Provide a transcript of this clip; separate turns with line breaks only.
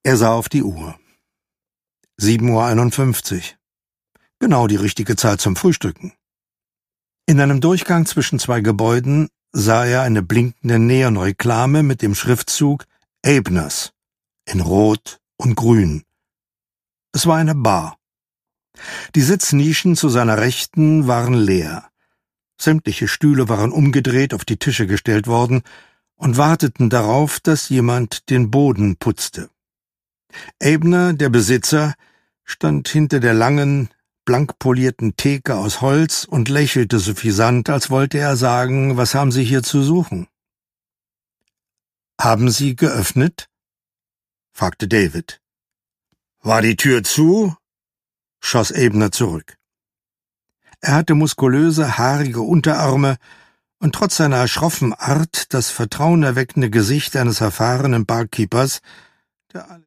Er sah auf die Uhr. 7:51 Uhr. Genau die richtige Zeit zum Frühstücken. In einem Durchgang zwischen zwei Gebäuden sah er eine blinkende Neonreklame mit dem Schriftzug Abners in Rot und Grün. Es war eine Bar. Die Sitznischen zu seiner Rechten waren leer. Sämtliche Stühle waren umgedreht auf die Tische gestellt worden und warteten darauf, dass jemand den Boden putzte. Abner, der Besitzer, stand hinter der langen, blank polierten Theke aus Holz und lächelte suffisant, als wollte er sagen, was haben Sie hier zu suchen? »Haben Sie geöffnet?« fragte David. »War die Tür zu?« schoss Abner zurück. Er hatte muskulöse, haarige Unterarme und trotz seiner schroffen Art das vertrauenerweckende Gesicht eines erfahrenen Barkeepers, der